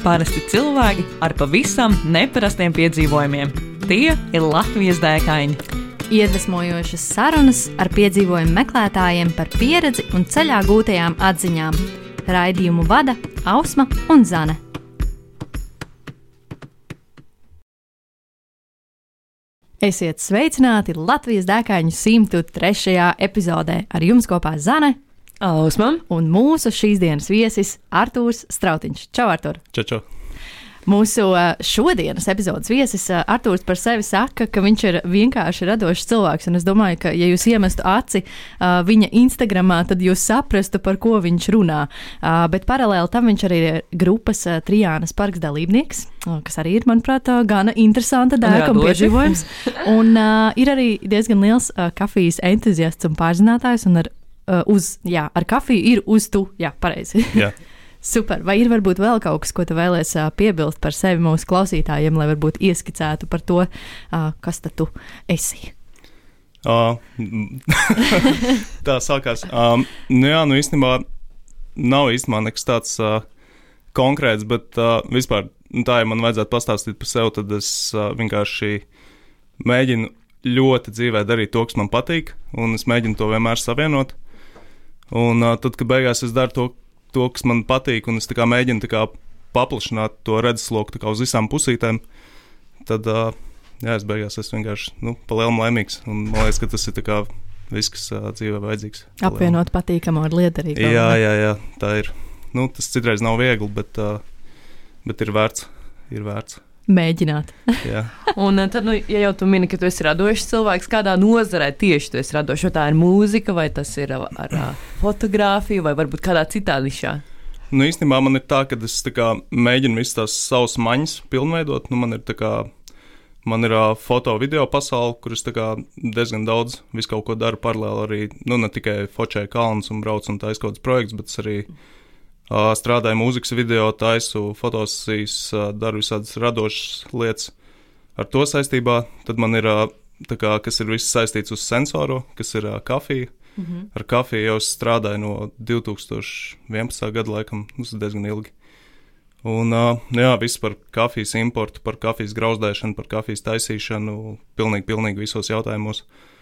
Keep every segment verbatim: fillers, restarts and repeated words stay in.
Parasti cilvēki ar pavisam neparastiem piedzīvojumiem. Tie ir Latvijas dēkaini. Iedvesmojošas sarunas ar piedzīvojumu meklētājiem par pieredzi un ceļā gūtajām atziņām. Raidījumu vada Ausma un Zane. Esiet sveicināti Latvijas dēkaņu simt trešajā epizodē. Ar jums kopā Zane, Ausma un mūsu šīs dienas viesis Artūrs Strautiņš. Čau, Artūr! Čau, čau! Mūsu šodienas epizodes viesis Artūrs par sevi saka, ka viņš ir vienkārši radošs cilvēks, un es domāju, ka, ja jūs iemestu aci viņa Instagramā, tad jūs saprastu, par ko viņš runā. Bet paralēli tam viņš arī ir grupas Trijānas parks dalībnieks, kas arī ir, manuprāt, gana interesanta dēkuma piedzīvojums. Un uh, ir arī diezgan liels uh, kafijas entuziasts un pārzinātājs, un ar, uh, uz, jā, ar kafiju ir uz tu, jā, pareizi. Jā. Super. Vai ir varbūt vēl kaut kas, ko tu vēlies uh, piebilst par sevi mūsu klausītājiem, lai varbūt ieskicētu par to, uh, kas tad tu esi? Uh, tā sākās. Um, nu jā, nu īstenībā nav īstenībā nekas tāds uh, konkrēts, bet uh, vispār, nu, tā, ja man vajadzētu pastāstīt par sevi, tad es uh, vienkārši mēģinu ļoti dzīvē darīt to, kas man patīk, un es mēģinu to vienmēr savienot. Un uh, tad, kad beigās es daru to, to, kas man patīk, un es tā kā mēģinu tā kā paplašināt to redzesloku tā kā uz visām pusītēm, tad, uh, jā, es beigās esmu vienkārši, nu, pa lielam laimīgs, un man liekas, ka tas ir tā kā viss, kas uh, dzīvē vajadzīgs. Apvienot patīkamo ar liederīgu. Jā, jā, jā, tā ir. Nu, tas citreiz nav viegli, bet, uh, bet ir vērts, ir vērts. Mēģināt. Jā. Un tad, nu, ja jau tu mini, ka tu esi radošs cilvēks, kādā nozarē tieši tu esi radošs, vai tā ir mūzika, vai tas ir ar, ar fotogrāfiju, vai varbūt kādā citā nišā? Nu, īstenībā man ir tā, ka es tā kā mēģinu visas tās savas maņas pilnveidot. Nu, man ir tā kā, man ir uh, foto video pasaule, kur es tā kā diezgan daudz visu kaut ko daru paralēli arī, nu, ne tikai fočēju kalnus un braucu un taisu kaut kāds projekts, bet es arī Uh, strādāju mūzikas video, taisu fotosesijas, uh, daru visādas radošas lietas ar to saistībā. Tad man ir, uh, tā kā, kas ir viss saistīts uz sensoro, kas ir uh, kafija. Mm-hmm. Ar kafiju jau strādāju no divi tūkstoši vienpadsmitā gada laikam, tas ir diezgan ilgi. Un, uh, jā, viss par kafijas importu, par kafijas grauzdēšanu, par kafijas taisīšanu, pilnīgi, pilnīgi visos jautājumos.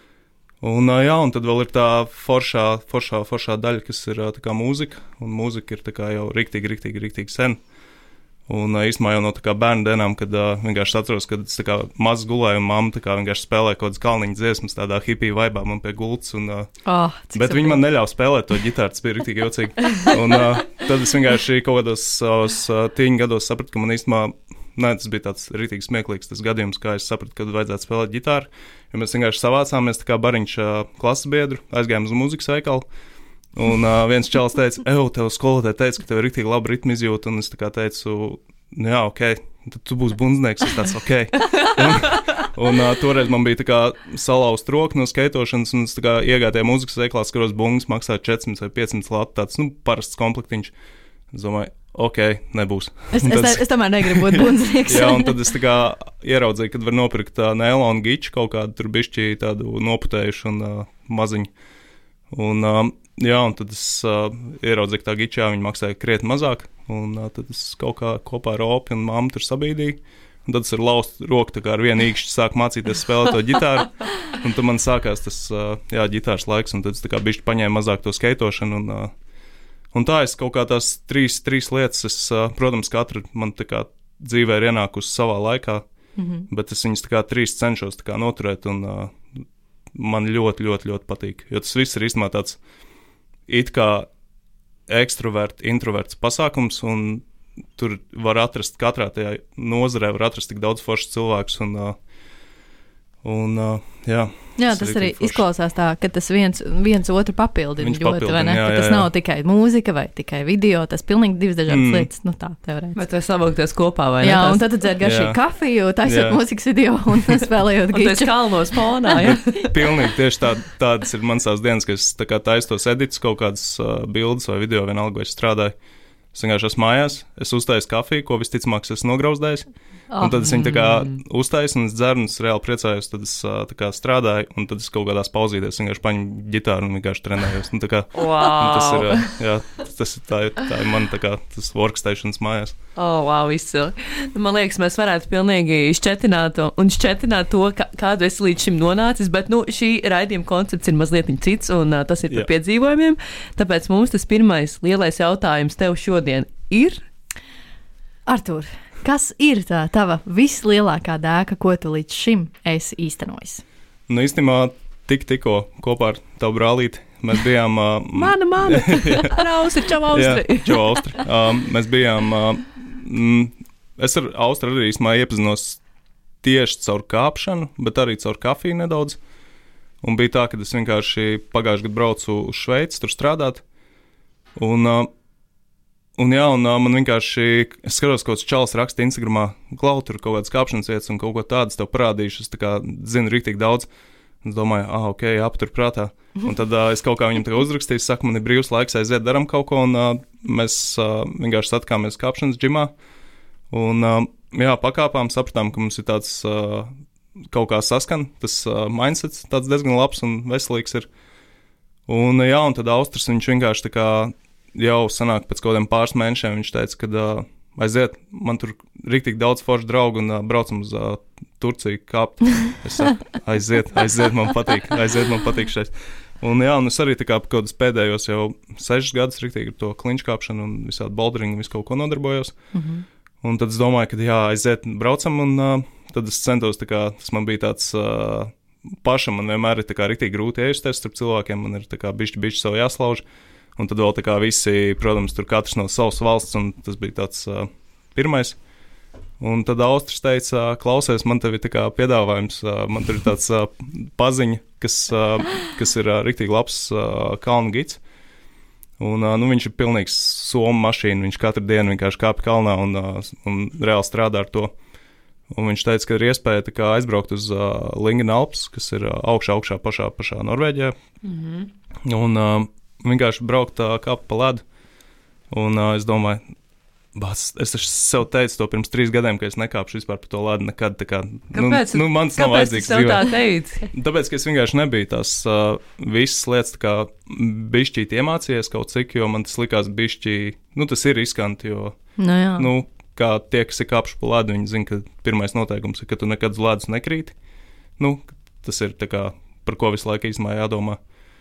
Un, jā, un tad vēl ir tā foršā, foršā, foršā daļa, kas ir tā kā mūzika, un mūzika ir tā kā jau riktīgi, riktīgi, riktīgi sen. Un īstenībā jau no tā kā bērnu dienām, kad uh, vienkārši atceros, kad es tā kā maz gulēju, un mamma tā kā vienkārši spēlēja kaut kādas kalniņu dziesmas tādā hipiju vaibā man pie gultas, un, uh, oh, bet viņi man neļauj spēlēt to ģitāru, tas bija riktīgi jocīgi. Un uh, tad es vienkārši kaut kādos savos uh, tīņu gados sapratu, ka man īstenībā, nē, tas bija tāds ritīgi smieklīgs tas gadījums, kā es sapratu, kad vajadzētu spēlēt ģitāru, jo mēs vienkārši savācāmies tā kā bariņš uh, klases biedru, aizgājām uz mūzikas veikalu, un uh, viens čalis teica, eju, tev skolotāji teica, ka tev ir ritīgi labi ritmu izjūta, un es tā kā teicu, nu jā, ok, tad tu būsi bundznieks, es tāds ok. un un uh, toreiz man bija tā kā salauzt roku no skeitošanas, un es tā kā iegāju tajā mūzikas veikalā, skaros bungas maksāja četrsimt vai piecsimt lati, tāds, nu, parasts komplektiņš. Es domāju, ok, nebūs. Es, es, es, es tomēr negribu būt bundznieks. Jā, un tad es tā kā ieraudzīju, kad var nopirkt tā neilonu giču, kaut kādu tur bišķi tādu noputējušu un uh, maziņu. Un, uh, jā, un tad es uh, ieraudzīju, ka tā gičā viņi maksāja krietni mazāk, un uh, tad es kaut kā kopā ar Opi un mammu tur sabīdīju. Un tad es ar laustu roku tā kā ar vienu īkšķi sāku mācīties spēlēt to ģitāru, un tad man sākās tas, uh, jā, ģitāras laiks, un tad es tā kā bišķi paņēmu mazāk to skeitošanu, un uh, Un tā es kaut kā tās trīs, trīs lietas, es, protams, katra man tā kā dzīvē ir ienākusi savā laikā, mm-hmm. bet es viņas tā kā trīs cenšos tā kā noturēt, un uh, man ļoti, ļoti, ļoti patīk. Jo tas viss ir īstenībā tāds it kā ekstrovert, introverts pasākums, un tur var atrast, katrā tajā nozarē var atrast tik daudz foršas cilvēkus, un, uh, un uh, jā. Jā, tas, tas arī forši. Izklausās tā, ka tas viens, viens otru papildina Viņš ļoti, papildina, vai ne? Jā, jā, jā. Tas nav tikai mūzika vai tikai video, tas pilnīgi divas dažādas mm. lietas, nu tā, teorētiski. Bet vai savokties kopā, vai ne? Jā, tās... un tad tu dzer garšīgi kafiju, taisot mūzikas video un spēlējot giču. Un tu esi kalnos fonā, jā? Pilnīgi, tieši tā, tādas ir manas tās dienas, ka es tā kā taisu tos edits, kaut kādas uh, bildes vai video, vienalga, vai es strādāju. Es vienkārši esmu mājās, es uztaisu kafiju, ko visticamāk es esmu nograuzdējis, oh. un tad es viņu tā kā uztaisu un es dzeru, un es reāli priecājos, tad es tā kā strādāju, un tad es kaut kādās pauzīties vienkārši paņemu ģitāru un vienkārši trenējos. Un tā kā, wow. un tas ir, jā, tas, tā, tā ir man tā kā tas workstations mājās. Oh, wow, izcili. Man liekas, mēs varētu pilnīgi šķetināt un šķetināt to, kā, kādu esi līdz šim nonācis, bet nu, šī raidījuma koncepts ir mazliet cits, un uh, tas ir par Jā. piedzīvojumiem. Tāpēc mums tas pirmais lielais jautājums tev šodien ir? Artūr, kas ir tā tava vislielākā dēka, ko tu līdz šim esi īstenojis? Nu, īstenībā tik tikko kopā ar tavu brālīti mēs bijām... Uh, mana, mana! Ar Austri, čau Austri! Jā, čau Austri. Uh, mēs bijām... Uh, mm, es ar Austri arī īstenībā iepazinos tieši caur kāpšanu, bet arī caur kafiju nedaudz. Un bija tā, ka es vienkārši pagājuši gadu braucu uz Šveici, tur strādāt. Un, uh, un jā, un uh, man vienkārši... Es skatos, kaut kāds čalis raksta Instagramā, klau, tur kaut kādas kāpšanas vietas un kaut ko tādas tev parādīšu. Es tā kā zinu riktīgi daudz. Es domāju, ah, ok, jāpatur prātā. Un tad uh, es kaut kā viņam tagad uzrakstīju, saku, man ir brīvs laiks, aiziet, daram kaut ko, un uh, mēs uh, vienkārši satikāmies kāpšanas džimā. Un, uh, jā, pakāpām, sapratām, ka mums ir tāds uh, kaut kā saskan, tas uh, mindsets tāds diezgan labs un veselīgs ir. Un, jā, un tad Austris, viņš vienkārši tā kā jau sanāk pēc kaut kādiem pāris mēnešiem, viņš teica, ka uh, aiziet, man tur riktīgi daudz foršu draugu un uh, braucam uz uh, Turciju kāpt. Es saku, aiziet, aiziet, man patīk, aiziet, man patīk šeit. Un jā, un es arī tā kā kaut kādus pēdējos jau sešus gadus riktīgi ar to klinču kāpšanu un visādi boulderingu, visu kaut ko nodarbojos. Mm-hmm. Un tad es domāju, ka jā, aiziet, braucam, un uh, tad es centos, tā kā, tas man bija tāds, uh, pašam man vienmēr ir tā kā riktīgi grūti iejusties starp cilvēkiem, man ir tā kā bišķi, bišķi savu jāslauž. Un tad vēl tā kā visi, protams, tur katrs no savas valsts, un tas bija tāds uh, pirmais. Un tad Austris teica, klausies, man tev ir tā kā piedāvājums, uh, man tur ir tāds uh, paziņa, kas, uh, kas ir uh, riktīgi labs uh, kalnu gids. Un uh, nu, viņš ir pilnīgs somu mašīna, viņš katru dienu vienkārši kāpj kalnā un, uh, un reāli strādā ar to. Un viņš teica, ka ir iespēja tā kā aizbraukt uz uh, Lingen Alps, kas ir uh, augšā, augšā, pašā, pašā Norvēģijā. Mm-hmm. Un uh, vienkārši braukt uh, kāpt pa ledu. Un uh, es domāju, bāc, es taču sev teicu to pirms trīs gadiem, ka es nekāpšu vispār pa to ledu nekad. Tā kā, kāpēc? Nu, nu, mans nav vajadzīgs dzīvē. Kāpēc tu sev tā teici? Tāpēc, ka es vienkārši nebiju tās uh, visas lietas tā kā bišķīt iemācījies kaut cik, jo man tas likās bišķī, nu tas ir riskanti, jo, no jā. nu, kā tie, kas ir kāpši pa ledu, viņi zina, ka pirmais noteikums ir, ka tu nekad uz ledus nekrīti. Nu, tas ir tā kā, par ko visu laiku īstumā jādomā.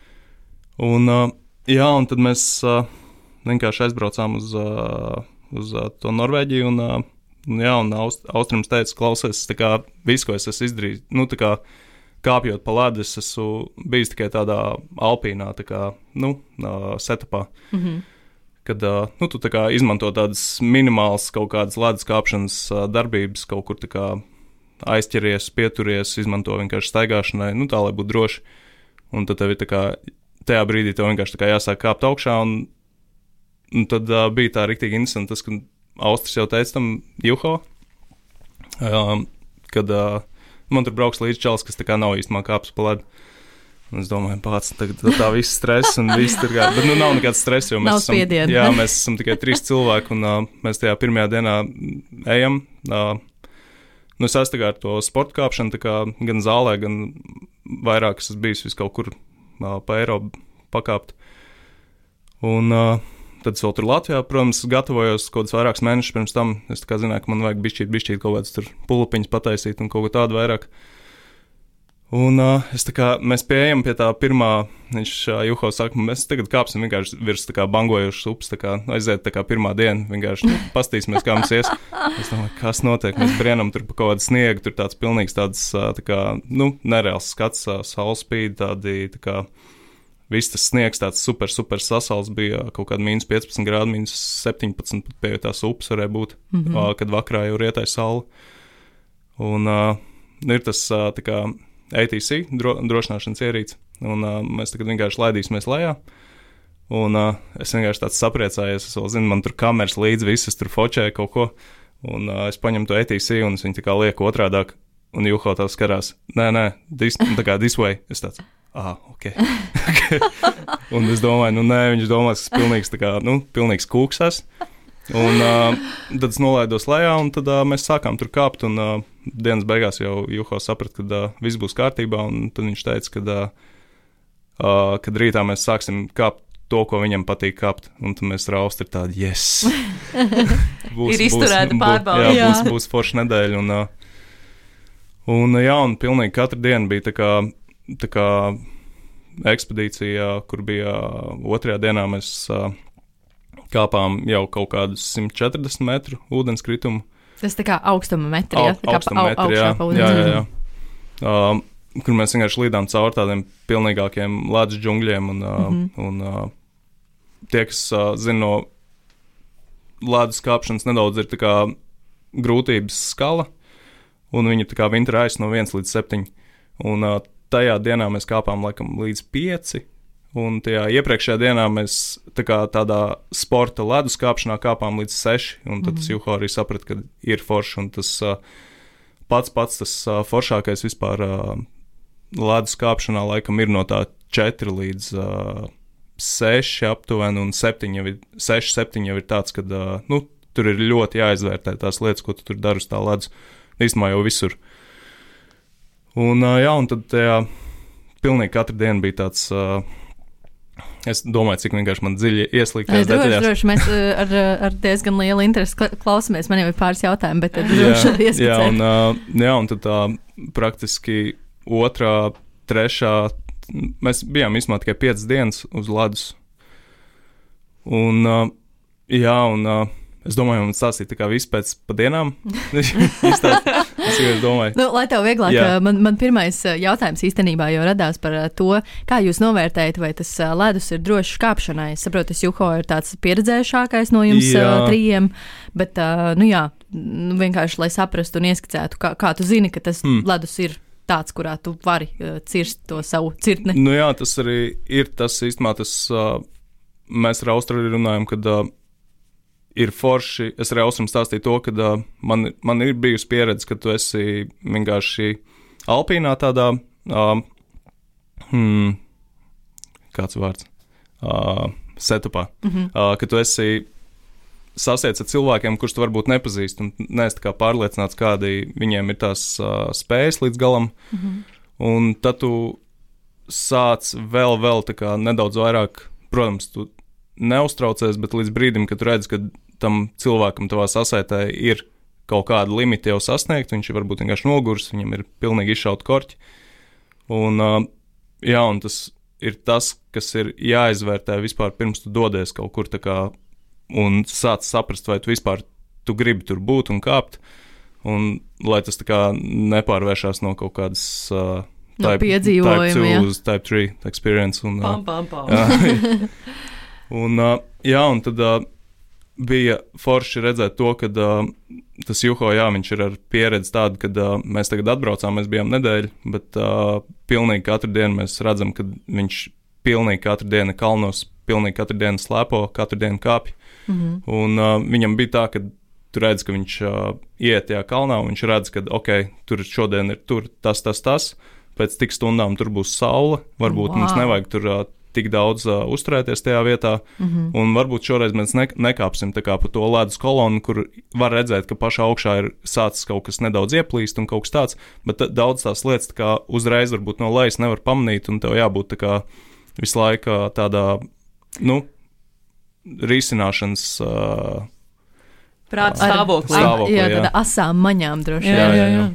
Un, uh, jā, un tad mēs uh, vienkārši aizbraucām uz, uh, uz uh, to Norvēģiju, un, uh, un jā, un Aust, Austrims teica, klausies, tā kā visu, ko es esmu izdarījis, nu, tā kā kāpjot pa ledu, es esmu bijis tikai tādā alpīnā, tā kā, nu, uh, setupā. Mhm. Kad uh, nu, tu tā kā izmanto tādas minimālas kaut kādas ledus kāpšanas uh, darbības, kaut kur tā kā aizķeries, pieturies, izmanto vienkārši staigāšanai, nu tā, lai būtu droši. Un tad tev ir tā kā, tajā brīdī tev vienkārši tā kā jāsāk kāpt augšā, un, un tad uh, bija tā riktīgi interesanti tas, ka Austris jau teica tam juho, uh, kad uh, man tur brauks līdz čalis, kas tā kā nav īstumā kāps pa ledu. Un es domāju, pats tagad tā viss stress un viss tur kā, bet nu nav nekāds stress, jo mēs esam, spiedienu. Jā, mēs esam tikai trīs cilvēki un uh, mēs tajā pirmajā dienā ejam. Uh, nu es esmu ar to sporta kāpšanu, tā kā gan zālē, gan vairāk es esmu bijis vis kaut kur uh, pa Eiropu pakāpt. Un uh, tad es vēl tur Latvijā, protams, gatavojos kaut kādus vairākus mēnešus pirms tam. Es tā kā zināju, ka man vajag bišķīt, bišķīt kaut kādas tur pulupiņas pataisīt un kaut ko tādu vairāk. Un uh, es tā kā, mēs pieejam pie tā pirmā, viņš uh, Juho saka, mēs tagad kāpsim vienkārši virs tā kā bangojušas upes, tā kā aiziet tā kā pirmā diena, vienkārši nu, pastīsimies, kā mums ies. Es domāju, kas notiek, mēs brienam tur pa kaut kādu sniegu, tur tāds pilnīgs tāds, uh, tā kā, nu, nereāls skats, uh, saule spīd, tādi, tā kā, viss tas sniegs tāds super, super sasals bija, kaut kāda mīnus piecpadsmit grādi, mīnus septiņpadsmit, pie tās upes varēja būt, mm-hmm. uh, kad vakarā jau rietai saule. Un uh, ir tas, uh, tā kā, A T C, dro, drošināšanas ierīce, un uh, mēs tagad vienkārši laidīsimies lejā, un uh, es vienkārši tāds sapriecājies, es vēl zinu, man tur kameras līdzi, visas tur fočēja kaut ko, un uh, es paņemu to A T C, un es viņu tā kā lieku otrādāk, un Juho tā skarās, nē, nē, this, tā kā this way, es tāds, ah, ok, un es domāju, nu nē, viņš domās, ka es pilnīgs, tā kā, nu, pilnīgs kūks esmu. Un uh, tad es nolaidos lejā, un tad uh, mēs sākām tur kāpt, un uh, dienas beigās jau Juho saprata, ka uh, viss būs kārtībā, un tad viņš teica, ka, uh, uh, kad rītā mēs sāksim kāpt to, ko viņam patīk kāpt. Un tad mēs rausti ir tādi, yes! Būs, ir izturēta pārbauda. Jā, jā. Būs, būs forša nedēļa. Un, un, jā, un pilnīgi katru dienu bija tā kā, tā kā ekspedīcija, kur bija otrajā dienā mēs kāpām jau kaut kādus simt četrdesmit metru ūdenskritumu. Tas tā kā augstuma metri, Au, ja? Tā kā augstuma au, metri, jā. Pa Jā, jā, jā. Uh, kur mēs vienkārši līdām caur tādiem pilnīgākiem ledus džungļiem, un, uh, mm-hmm. un uh, tie, kas uh, zina no ledus kāpšanas, nedaudz ir tā kā grūtības skala, un viņi tā kā winter ice no viens līdz septiņi, un uh, tajā dienā mēs kāpām laikam līdz pieci, un tajā iepriekšējā dienā mēs tā kā tādā sporta ledus kāpšanā kāpām līdz seši, un tad mm-hmm. tas Juho arī saprat, ka ir forši, un tas uh, pats pats tas uh, foršākais vispār uh, ledus kāpšanā laikam ir no tā četri līdz uh, seši aptuveni, un septiņi jau ir, seši, septiņi jau ir tāds, kad, uh, nu, tur ir ļoti jāizvērtē tās lietas, ko tu tur dari uz tā ledus, īstenībā jau visur. Un, uh, jā, un tad tajā pilnīgi katru dienu bija tāds, uh, es domāju, cik vienkārši man dziļi ieslīgties detaļās. Droši, droši, mēs ar, ar diezgan lielu interesi klausamies, man jau ir pāris jautājumi, bet droši arī ieskicēt. Jā, un, uh, jā, un tad tā praktiski otrā, trešā, mēs bijām īstenībā tikai piecas dienas uz ledus. Un, uh, jā, un uh, es domāju, man stāstīt tā kā viss pēc pa dienām. Es tikai domāju. Nu, lai tev vieglāk, Jā. man, man pirmais jautājums īstenībā jau radās par to, kā jūs novērtējat, vai tas ledus ir drošs kāpšanai. Es saprotu, tas Juho ir tāds pieredzējušākais no jums Jā. trījiem, bet, nu jā, nu, vienkārši, lai saprastu un ieskicētu, kā, kā tu zini, ka tas mm. ledus ir tāds, kurā tu vari uh, cirst to savu cirtni. Nu jā, tas arī ir tas īstenībā, tas uh, mēs ar Austru arī runājam, kad uh, ir forši, es arī Austram stāstīju to, ka uh, man, man ir bijusi pieredze, ka tu esi vienkārši alpīnā tādā, uh, hmm, kāds vārds, uh, setupā, mm-hmm. uh, ka tu esi sasiec ar cilvēkiem, kurus tu varbūt nepazīst, un neesi tā kā pārliecināts, kādi viņiem ir tās uh, spējas līdz galam, mm-hmm. un tad tu sāc vēl, vēl tā kā nedaudz vairāk, protams, tu neuztraucies, bet līdz brīdim, kad tu redz, ka tam cilvēkam tavā sasētē ir kaut kāda limita jau sasniegt, viņš ir varbūt vienkārši nogurs, viņam ir pilnīgi izšaut korķi, un uh, jā, un tas ir tas, kas ir jāizvērtē vispār pirms tu dodies kaut kur tā kā un sāc saprast, vai tu vispār tu gribi tur būt un kāpt, un lai tas tā kā nepārvēršās no kaut kādas uh, no type, piedzīvojuma, type two jā. uz type three experience. Un, uh, Pam, pam, pam. jā, un, uh, jā, un tad uh, bija forši redzēt to, ka uh, tas Juho, jā, viņš ir ar pieredzi tādu, kad uh, mēs tagad atbraucām, mēs bijām nedēļu, bet uh, pilnīgi katru dienu mēs redzam, ka viņš pilnīgi katru dienu kalnos, pilnīgi katru dienu slēpo, katru dienu kāpj. Mm-hmm. Un uh, viņam bija tā, ka tu redz, ka viņš uh, iet tajā kalnā, un viņš redz, ka, ok, tur šodien ir tur tas, tas, tas, pēc tik stundām tur būs saule, varbūt wow. mums nevajag tur uh, tik daudz uh, uzturēties tajā vietā, mm-hmm. un varbūt šoreiz mēs ne- nekāpsim tā kā pa to ledus kolonu, kur var redzēt, ka pašā augšā ir sācis kaut kas nedaudz ieplīst un kaut kas tāds, bet t- daudz tās lietas tā kā uzreiz varbūt no lejas nevar pamanīt, un tev jābūt tā kā visu laiku tādā, nu, risināšanas uh, Prāta stāvoklī. Stāvoklī, jā, jā. tāda asām maņām droši. Jā, jā, jā.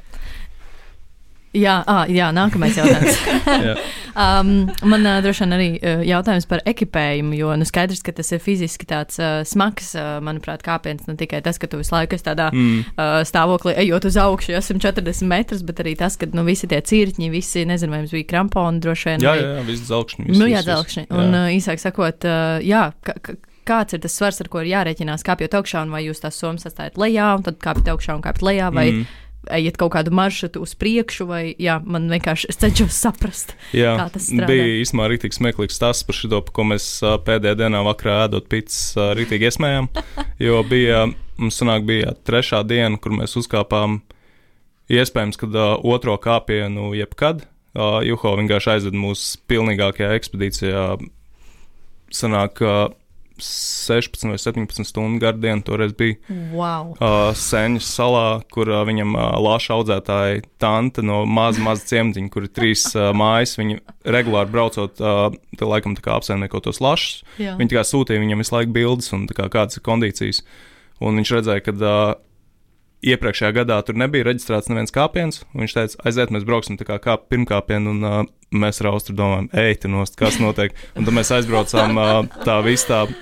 Jā, ā, jā, nākamais jautājums. jā. um, man uh, droši vien arī uh, jautājums par ekipējumu, jo nu, skaidrs, ka tas ir fiziski tāds uh, smags, uh, manuprāt, kāpiens, ne tikai tas, ka tu visu laiku esi tādā mm. uh, stāvoklī, ejot uz augšu, jau simt četrdesmit metrus, bet arī tas, ka nu, visi tie cirkņi, visi, nezinu, vai jums bija kramponi droši vien. Jā, vai... jā, jā, visi dzelkšņi. Nu, jā, dzelkšņi. Un uh, īsāk sakot, uh, jā, ka, ka, kāds ir tas svars, ar ko ir jārēķinās kāpjot augšā, un vai jūs tās somas atstājat lejā, un tad kāpjat augšā un kāpjat lejā, vai mm. ejiet kaut kādu maršrutu uz priekšu, vai, jā, man vienkārši, es cenšos saprast, jā, kā tas strādā. Bija īstenībā rītīgi smieklīgs stāsts par šito, ko mēs uh, pēdējā dienā vakarā ēdot pizzas uh, rītīgi iesmējām, jo bija, mums sanāk bija trešā diena, kur mēs uzkāpām, iespējams, kad uh, otro kāpienu jebkad, uh, Juho vienkārši aizved mūs pilnīgākajā ekspedīcijā, sanāk, uh, sešpadsmit vai septiņpadsmit stundu garu dienu toreiz bija. Wow. Uh, Seņas salā, kur uh, viņam uh, lāša audzētāja tante no maza, maza ciematiņa, kur ir trīs uh, mājas, viņi regulāri braucot, uh, te laikam tā kā apsaimnieko tos lašus, Jā. viņi tā kā sūtīja viņam visu laiku bildes un tā kā kādas ir kondīcijas. Un viņš redzēja, ka uh, iepriekšējā gadā tur nebija reģistrēts neviens kāpiens, un viņš teica, aiziet, mēs brauksim tā kā kāp pirmkāpienu, un uh, mēs ar Austru domājam, ej, te nost, kas notiek. Un tad mēs aizbraucām, uh, tā viss tā,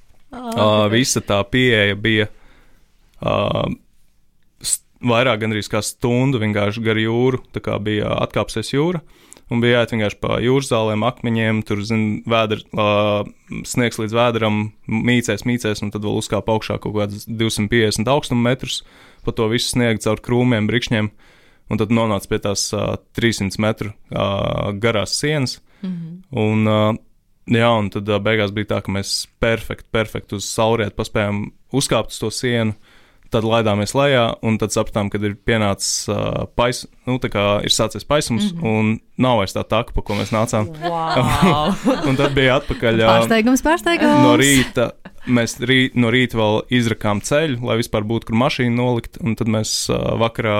Uh, visa tā pieeja bija uh, st- vairāk gandrīz kā stundu vienkārši gar jūru, tā kā bija atkāpsies jūra, un bija jāiet vienkārši pa jūras zālēm, akmeņiem, tur, zin, vēdr, uh, sniegs līdz vēdram, mīcēs, mīcēs, un tad vēl uzkāp augšā kaut kāds divsimt piecdesmit augstuma metrus, pa to visu sniegu caur krūmiem, brikšņiem, un tad nonāc pie tās uh, trīssimts metru uh, garās sienas, mm-hmm. un uh, jā, un tad uh, beigās bija tā, ka mēs perfekti, perfekti uz saulrietu paspējām uzkāpt uz to sienu, tad laidāmies lejā, un tad sapratām, kad ir pienācis uh, pais, nu, tā kā ir sācies paisums, mm-hmm. un nav vairs tā taka, pa ko mēs nācām. Wow. Un tad bija atpakaļ. Uh, pārsteigums, pārsteigums. No rīta, mēs rī, no rīta vēl izrakām ceļu, lai vispār būtu, kur mašīnu nolikt, un tad mēs uh, vakarā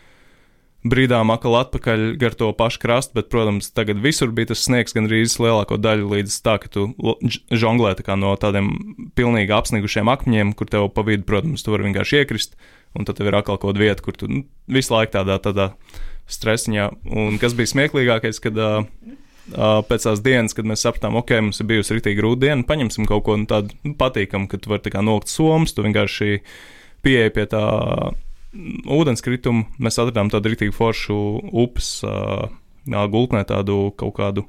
brīdām akal atpakaļ gar to pašu krastu, bet, protams, tagad visur bija tas sniegs gandrīz lielāko daļu līdz tā, ka tu žonglē tā kā no tādiem pilnīgi apsnigušiem akmeņiem, kur tev pa vidu, protams, tu vari vienkārši iekrist, un tad tev ir atkal kaut vieta, kur tu nu, visu laiku tādā, tādā stresiņā. Un kas bija smieklīgākais, kad uh, uh, pēc tās dienas, kad mēs sapratām, ok, mums ir bijusi ritīgi grūta diena, paņemsim kaut ko nu, tādu nu, patīkamu, ka tu vari tā kā nolikt somas, tu vienkārši pieeji pie tā ūdenskritumu, mēs atradām tādu rītīgu foršu upes uh, gultnē, tādu kaut kādu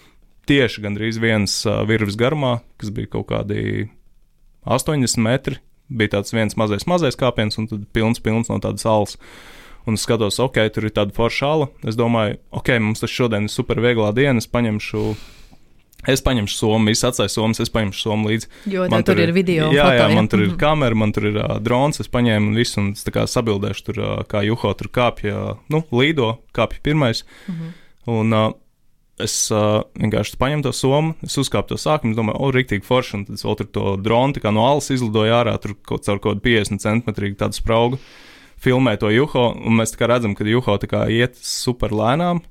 tieši gandrīz vienas uh, virves garumā, kas bija kaut kādi astoņdesmit metri, bija tāds viens mazais mazais kāpiens un tad pilns, pilns no tādas salas. Un es skatos, ok, tur ir tāda forša ala, es domāju, ok, mums tas šodien ir super vieglā diena, es paņemšu Es paņemšu somu, visu atstāju somas, es paņemšu somu līdzi. Jo man tur ir video un jā, foto. Jā, man tur mm-hmm. ir kamera, man tur ir uh, drons, es paņēmu un visu, un es tā kā sabildēšu tur, uh, kā Juho tur kāpja, nu, līdo, kāpja pirmais. Mm-hmm. Un uh, es uh, vienkārši paņemu to somu, es uzkāpu to sākumu, es domāju, o, riktīgi forši, un tad es vēl tur to dronu, tā kā no alas izlidoju ārā, tur kaut caur kaut piecdesmit centimetrīgi tādu spraugu, filmē to Juho, un mēs tā kā redzam, ka Juho tā kā iet super lēnām.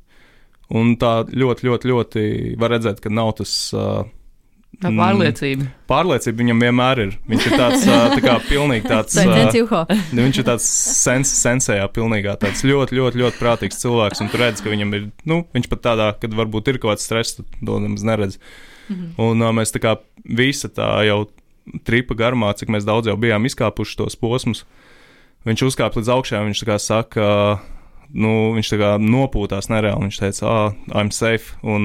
Un tā ļoti, ļoti, ļoti var redzēt, ka nav tas uh, tā pārliecība. Mm, pārliecība viņam vienmēr ir. Viņš ir tāds uh, tā kā pilnīgi tāds. uh, viņš ir tāds sens, sensējā pilnīgā tāds ļoti, ļoti, ļoti prātīgs cilvēks. Un tu redz, ka viņam ir, nu, viņš pat tādā, kad varbūt ir kaut kāds stress, tad to nemaz neredz. Mm-hmm. Un uh, mēs tā kā visa tā jau tripa garumā, cik mēs daudz jau bijām izkāpuši tos posmus, viņš uzkāp līdz augšā, viņš tā kā saka, uh, nu, viņš tā kā nopūtās nereāli, viņš teica, ah, I'm safe, un,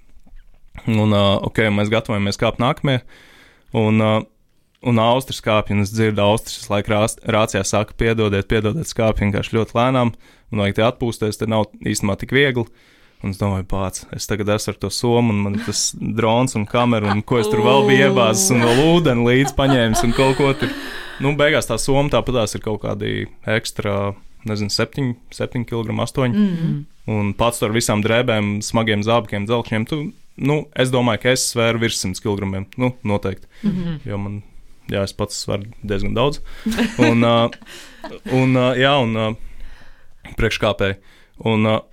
uh, un uh, ok, mēs gatavojamies kāpt nākamie, un, uh, un Austris kāpj, un es dzirdu Austris, laik rāc, rācijā saka, piedodiet, piedodiet, skāpj vienkārši ļoti lēnām, un vajag te atpūsties, te nav īstenībā tik viegli, un es domāju, pāc, es tagad esmu ar to somu, un man ir tas drons un kamera, un ko es tur vēl biju iebāzis, un vēl ūdeni līdz paņēmis, un kaut ko tur, nu, beigās tā soma tāpatās ir kaut kādi ekstra, nezinu, septiņi, septiņi kilogrami, astoņi. Mm-hmm. Un pats ar visām drēbēm, smagiem zābakiem, dzelkšņiem, tu, nu, es domāju, ka es svēru virs simts kilogramiem, nu, noteikti. Mm-hmm. Jo man, jā, es pats svaru diezgan daudz. Un, uh, un uh, jā, un uh, priekškāpēji. Un, uh,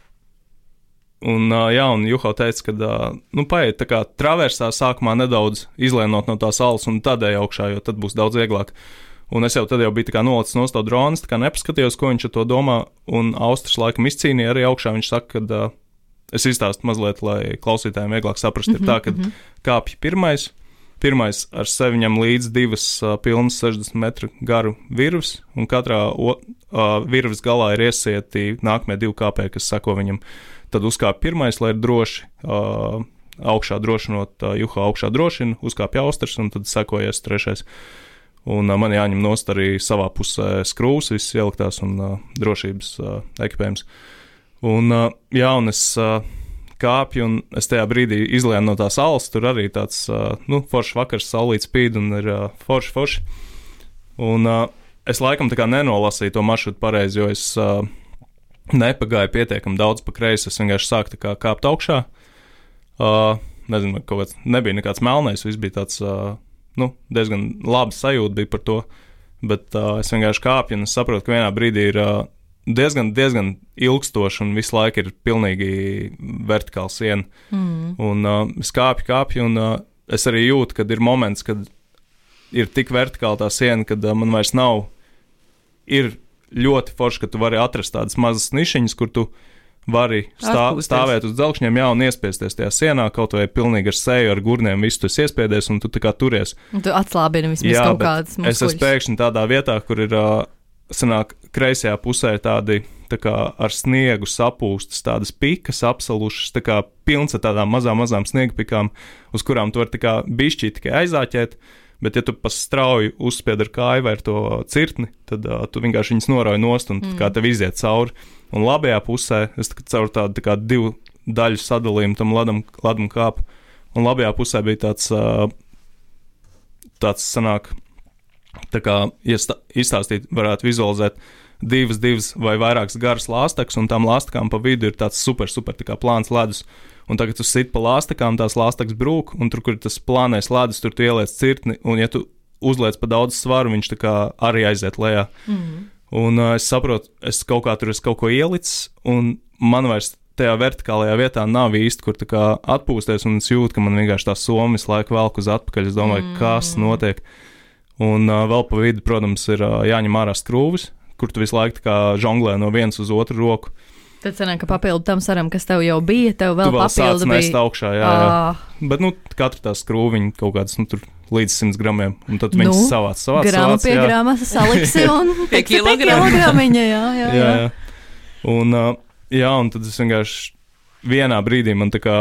un, uh, jā, un Juho teica, ka, uh, nu, paiet tā kā traversā sākumā nedaudz izlēnot no tās salas un tādēļ augšā, jo tad būs daudz vieglāk. Un es jau tad jau biju tā kā nolicis no to dronas, tā kā nepaskatījos, ko viņš ar to domā, un Austris laikam izcīnīja arī augšā. Viņš saka, ka uh, es izstāstu mazliet, lai klausītājiem vieglāk saprast, mm-hmm, ir tā, ka mm-hmm. kāpj pirmais, pirmais ar sevi ņem līdz divas uh, pilnas sešdesmit metru garu virves, un katrā o, uh, virves galā ir iesieti nākamie divi kāpēji, kas sako viņam. Tad uzkāp pirmais, lai ir droši, uh, augšā drošinot, uh, Juho augšā drošina, uzkāpj Austris, un tad sakojies trešais. Un uh, man jāņem nost arī savā pusē skrūvs, viss ieliktās un uh, drošības uh, ekipējums. Un, uh, jā, un es uh, kāpju, un es tajā brīdī izlēnu no tās salas, tur arī tāds, uh, nu, foršs vakars, saulīt spīd, un ir uh, forši, forši. Un uh, es laikam tā kā nenolasīju to maršrutu pareizi, jo es uh, nepagāju pietiekami daudz pa kreisi, es vienkārši sāku tā kā kāpt augšā. Uh, nezinu, kaut kāds, nebija nekāds melnais, viss bija tāds... Uh, nu, diezgan laba sajūta bija par to, bet uh, es vienkārši kāpju un es saprotu, ka vienā brīdī ir uh, diezgan, diezgan ilgstoši un visu laiku ir pilnīgi vertikāla siena. Mm. Un uh, es kāpju, kāpju un uh, es arī jūtu, kad ir moments, kad ir tik vertikāla tā siena, kad uh, man vairs nav, ir ļoti forši, ka tu vari atrast tādas mazas nišiņas, kur tu vari stā, stāvēt uz dzelkšņiem, jā, un iespiesties tajā sienā, kaut vai pilnīgi ar seju, ar gurniem, visu tu esi iespiedies, un tu tā kā turies. Un tu atslābini vismaz jā, kaut kādas muskuļus. Es esmu pēkšņi tādā vietā, kur ir, uh, sanāk, kreisajā pusē tādi, tā kā ar sniegu sapūstas, tādas pikas apsalušas, tā kā pilns ar tādām mazām, mazām sniega pikām, uz kurām tu vari tā kā bišķīt tikai aizāķēt, bet ja tu pa strauji uzspied ar kāju vai ar to cirtni, tad uh, tu vienkārši viņas norauj nost un mm. kā tev iziet cauri. Un labajā pusē, es tā, caur tādu tā kā divu daļu sadalījumu tam ledam, ledam kāpu, un labajā pusē bija tāds, uh, tāds sanāk, tā kā, ja izstāstīt, varētu vizualizēt divas, divas vai vairākas garas lāstaks, un tām lāstakām pa vidu ir tāds super, super tā kā plāns ledus. Un tagad tu sit pa lāstakām, tās lāstaks brūk, un tur, kur ir tas plānais ledus, tur tu ieliec cirtni, un ja tu uzliec pa daudz svaru, viņš tā kā arī aiziet lejā. Mm-hmm. Un uh, es saprotu, es kaut kā tur esmu kaut ko ielicis, un man vairs tajā vertikālajā vietā nav īsti, kur tā kā atpūsties, un es jūtu, ka man vienkārši tā soma visu laiku velk uz atpakaļ. Es domāju, mm. kas notiek. Un uh, vēl pa vidu, protams, ir uh, jāņem ārā skrūvis, kur tu visu laiku tā kā žonglē no vienas uz otru roku. Tad sanāk, ka papildu tam saram, kas tev jau bija, tev vēl, vēl papildu bija. Mest augšā, jā, jā. Ah. Bet, nu, katra tā skrūviņa kaut kādas, nu, tur līdz simts gramiem, un tad viņas nu, savāc, savāc, grama savāc, pie jā. grama saliksi un pie kilogramiņa, jā, jā, jā. jā, jā. Un, uh, jā, un tad es vienkārši vienā brīdī man tā kā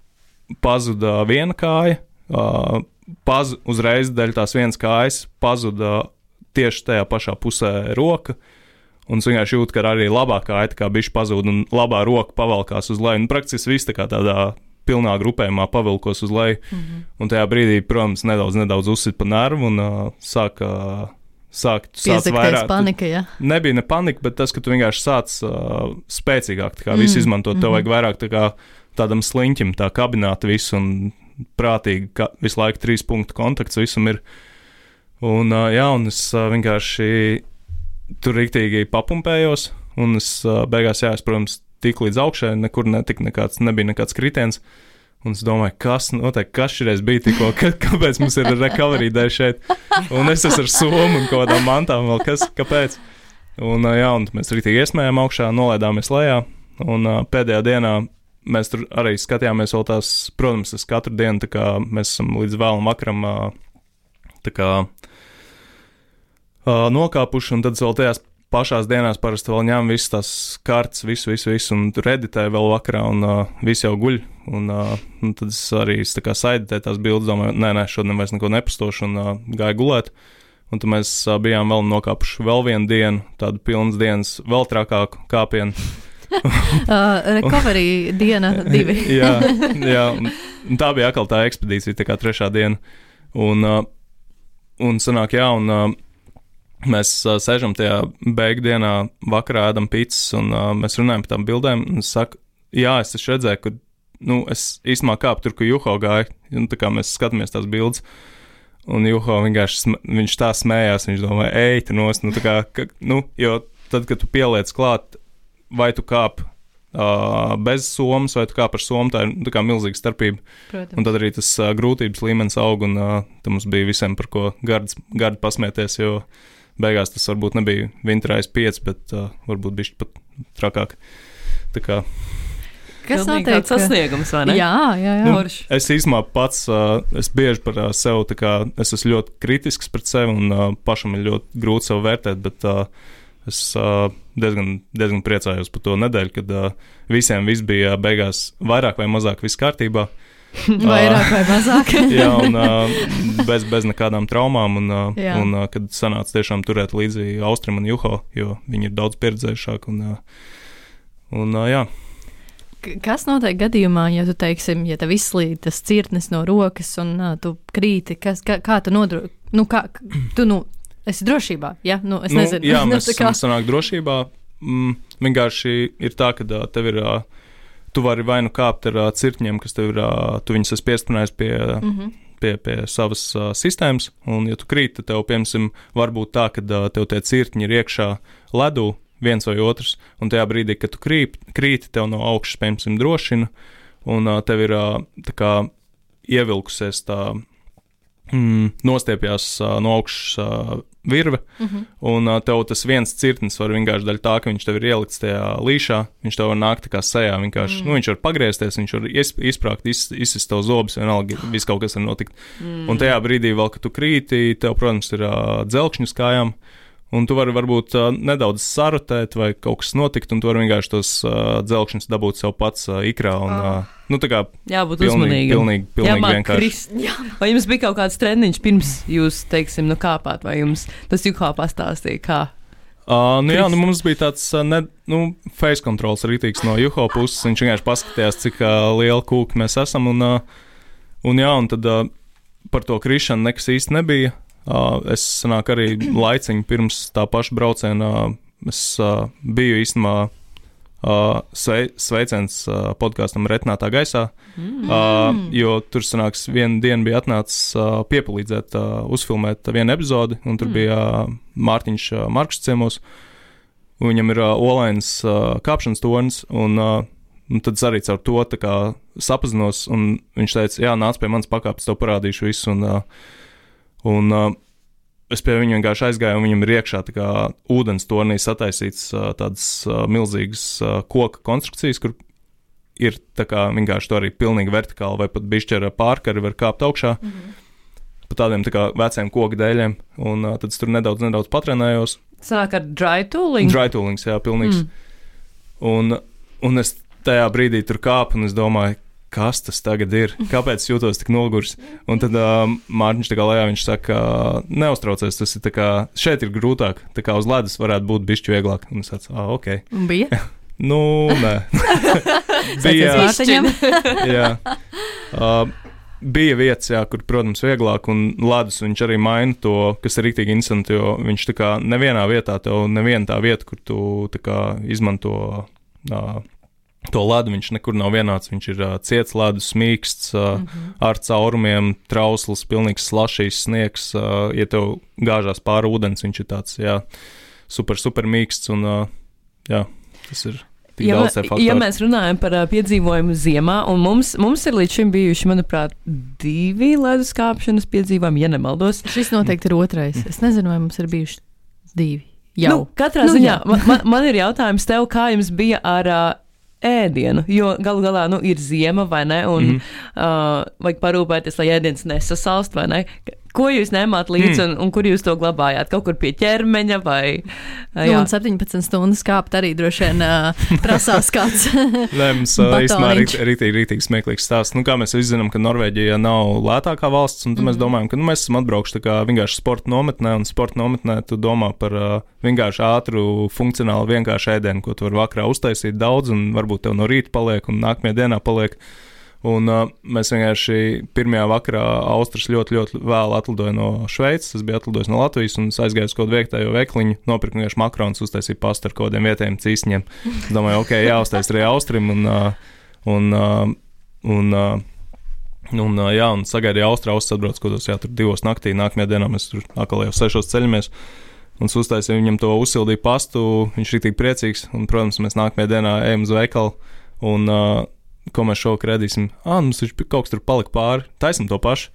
pazuda viena kāja, uh, paz, uzreiz daļa tās vienas kājas pazuda tieši tajā pašā pusē roka, un es vienkārši jūtu, ka arī labā kāja tā kā bišķi pazūd, un labā roka pavalkās uz leju, un praktiski viss tā kā tādā pilnā grupējumā pavilkos uz leju, mm-hmm. un tajā brīdī, protams, nedaudz, nedaudz uzsit pa nervu, un uh, sāk, uh, sāk, sāc vairāk. Panika, jā? Nebija ne panika, bet tas, ka tu vienkārši sāc uh, spēcīgāk, tā kā mm-hmm. visu izmantot, tev vajag vairāk tā kā tādam sliņķim, tā kabināt visu, un prātīgi, ka visu laiku trīs punktu kontakts visam ir. Un, uh, jā, un es uh, vienkārši tur riktīgi papumpējos, un es uh, beigās, jā, es, protams, tik līdz augšai, nekur netika nekāds, nebija nekāds kritiens, un es domāju, kas notiek, kas šreiz bija tikko, ka, kāpēc mums ir recovery day šeit, un es esmu ar somu un kaut kādām mantām vēl, kas, kāpēc, un jā, un mēs riktīgi iesmējām augšā, nolaidāmies lejā, un uh, pēdējā dienā mēs tur arī skatījāmies vēl tās, protams, es katru dienu, tā kā mēs esam līdz vēlam vakaram, uh, tā kā uh, nokāpuši, un tad vēl tajās pašās dienās parasti vēl ņem visas tās kartas, visu, visu, visu, un tur editēju vēl vakarā, un uh, viss jau guļ, un, uh, un tad es arī tā kā saeditēju tās bildes, domāju, nē, nē, šodien vairs neko nepastošu, un uh, gāju gulēt, un tad mēs uh, bijām vēl nokāpuši vēl vienu dienu, tādu pilnas dienas, vēl trakāku kāpienu. uh, recovery diena divi. jā, jā, un, un tā bija atkal tā ekspedīcija, tā kā trešā diena, un, uh, un sanāk, jā, un uh, mēs uh, sēžam tajā beigu dienā, vakarā ēdam pizzas, un uh, mēs runājam par tām bildēm, un es saku, jā, es taču redzēju, ka, nu, es īstenībā kāpu tur, ka Juho gāja, un tā kā mēs skatāmies tās bildes, un Juho vienkārši, sm- viņš tā smējās, viņš domāja, ej, tu nost, nu, tā kā, ka, nu, jo tad, kad tu pieliec klāt, vai tu kāp uh, bez somas, vai tu kāp ar somu, tā ir, tā kā milzīga starpība. Protams. Un tad arī tas uh, grūtības līmenis aug, un uh, tam mums bija visiem par ko gardi, gardi pasmieties, jo beigās tas varbūt nebija Winterais pieci, bet uh, varbūt bišķi pat trakāk. Tā kā... Kas notiek? Tāds sasniegums, vai ne? Jā, jā, jā. Nu, es īsumā pats, uh, es bieži par uh, sev, tā kā, es esmu ļoti kritisks pret sevi, un uh, pašam ir ļoti grūti sev vērtēt, bet uh, es uh, diezgan, diezgan priecājos par to nedēļu, kad uh, visiem viss bija beigās vairāk vai mazāk viss kārtībā. Vairāk vai mazāk. jā, un uh, bez, bez nekādām traumām, un, uh, un uh, kad sanāca tiešām turēt līdzi Austrim un Juho, jo viņi ir daudz pieredzējušāki, un, uh, un uh, jā. Kas notiek gadījumā, ja tu, teiksim, ja tev izslīd tas cirtnis no rokas, un uh, tu krīti, kas, kā, kā tu nodro... Nu, kā, tu, nu, esi drošībā, ja? Nu, es nu, nezinu. Jā, mēs esam sanāk drošībā. Mm, vienkārši ir tā, ka uh, tev ir... Uh, tu vari vai nu kāpt ar uh, cirtņiem, kas tev ir, uh, tu viņus esi piesprunājis pie, mm-hmm. pie, pie savas uh, sistēmas, un, ja tu krīti, tad tev, piemēram, var būt tā, ka uh, tev tie cirkņi ir iekšā ledū, viens vai otrs, un tajā brīdī, kad tu krīt, krīti, tev no augšas, piemēram, drošina, un uh, tev ir uh, tā kā ievilkusies tā, mm, nostiepjās uh, no augšas uh, virve, uh-huh. un uh, tev tas viens cirtnis var vienkārši daļa tā, ka viņš tev ir ielikts tajā līšā, viņš tev var nākt tā kā sejā, vienkārši, mm. nu, viņš var pagriezties, viņš var izprākt, iz, izsist tev zobus, vienalga, viss kaut kas var notikt. Mm. Un tajā brīdī vēl, kad tu krīti, tev, protams, ir uh, dzelkšņu kājām, un tu vari varbūt uh, nedaudz sarotēt vai kaut kas notikt, un tu vari vienkārši tos uh, dzelkšņus dabūt sev pats uh, ikrā, un, uh, nu, tā kā jābūt pilnīgi, uzmanīgam. Pilnīgi, pilnīgi vienkārši. Vai jums bija kaut kāds treniņš pirms jūs, teiksim, nu kāpāt, vai jums tas Juho pastāstīja, kā? Uh, nu jā, nu mums bija tāds, uh, ne, nu, face controls rītīgs no Juho puses, viņš vienkārši paskatījās, cik uh, liela kūka mēs esam, un, uh, un jā, un tad uh, par to krišanu nekas īsti nebija. Uh, es sanāk arī laiciņu pirms tā paša brauciena, uh, es uh, biju īstenībā uh, svei, sveiciens uh, podkāstam Retinātā gaisā, mm. uh, jo tur sanāks vienu dienu bija atnācis uh, piepalīdzēt, uh, uzfilmēt vienu epizodi, un tur mm. bija uh, Mārtiņš uh, Markšs ciemos, viņam ir uh, olains uh, kāpšanas tornis, un, uh, un tad arī caur to tā kā sapazinos, un viņš teica, jā, nāc pie manas pakāpes, tev parādīšu visu, un uh, Un uh, es pie viņa vienkārši aizgāju, un viņam ir iekšā tā kā ūdens tornī sataisīts uh, tādas uh, milzīgas uh, koka konstrukcijas, kur ir tā kā vienkārši to arī pilnīgi vertikāli, vai pat bišķi ar pārkari var kāpt augšā, mm-hmm. pa tādiem tā kā veciem koku dēļiem, un uh, tad es tur nedaudz, nedaudz patrenējos. Sanāk ar dry tooling? Dry toolings, jā, pilnīgs. Mm. Un, un es tajā brīdī tur kāpu, un es domāju, kas tas tagad ir, kāpēc jūtos tik nogurs. Un tad uh, Mārtiņš tā kā lejā, viņš saka, uh, neuztraucies, tas ir tā kā, šeit ir grūtāk, tā kā uz ledus varētu būt bišķi vieglāk. Un es tāds, ah, ok. Un bija? Nu, nē. bija, jā. Uh, bija vietas, jā, kur, protams, vieglāk, un ledus viņš arī maina to, kas ir rīktīgi interesanti, jo viņš tā kā nevienā vietā, tev neviena tā vieta, kur tu tā kā izmanto uh, to ledu, viņš nekur nav vienāds, viņš ir uh, ciets ledus, mīksts, uh, mm-hmm. ar caurumiem, trausls, pilnīgs slašīs sniegs, uh, ja tev gāžās pāri ūdens, viņš ir tāds, jā, super, super mīksts, un, uh, jā, tas ir tik ja, daudz faktori. Ja mēs runājam par uh, piedzīvojumu ziemā, un mums, mums ir līdz šim bijuši, manuprāt, divi ledus kāpšanas piedzīvojumi, ja nemaldos. Šis noteikti ir otrais. Es nezinu, vai mums ir bijuši divi. Jau. Nu, katrā nu, ziņā, man, man, man ir jautājums tev, kā jums bija ar uh, ēdienu, jo galu galā, nu, ir ziema, vai ne, un mm. uh, vajag parūpēties, lai ēdiens nesasalst, vai ne? Ko jūs ņēmāt līdzi, mm. un, un kur jūs to glabājāt? Kaut kur pie ķermeņa, vai? Uh, nu, un septiņpadsmit stundas kāpt arī droši vien uh, prasās kāds Nē, mums uh, īstenībā rītīgi, rītīgi smieklīgs stāsts. Nu, kā mēs visi zinām, ka Norvēģija nav lētākā valsts, un tad mm. mēs domājam, ka nu, mēs esam atbraukuši tā kā vienkārši sporta nometnē, un sporta nometnē tu domā par uh, vienkārši ātru, funkcionālu, vienkārši ēdienu, ko tu vari vakarā uztaisīt daudz, un varbūt tev no rīta paliek, un nākamajā dienā paliek. Un uh, mēs vienkārši pirmajā vakarā Austras ļoti, ļoti vēl atlidoja no Šveices, es biju atlidojis no Latvijas, un es aizgāju uz kaut kādu vietējo veikliņu, nopirku vienkārši makaronus, uztaisīju pastu ar kaut kādiem vietējiem cīsņiem. Es domāju, ok, jāuztais arī Austrim, un, uh, un, uh, un, uh, un uh, jā, un sagaidīju Austrā, Austras atbrauc kaut kādos, jā, tur divos naktī, nākamajā dienā mēs tur atkal jau sešos ceļamies, un uztaisīju viņam to uzsildīju pastu, viņš ir tik priecīgs, un, protams, mēs nākamajā dienā ejam uz veikalu, un uh, ko mēs šovakar redīsim, ah, mums viņš kaut kas tur palika pāri, taisim to pašu.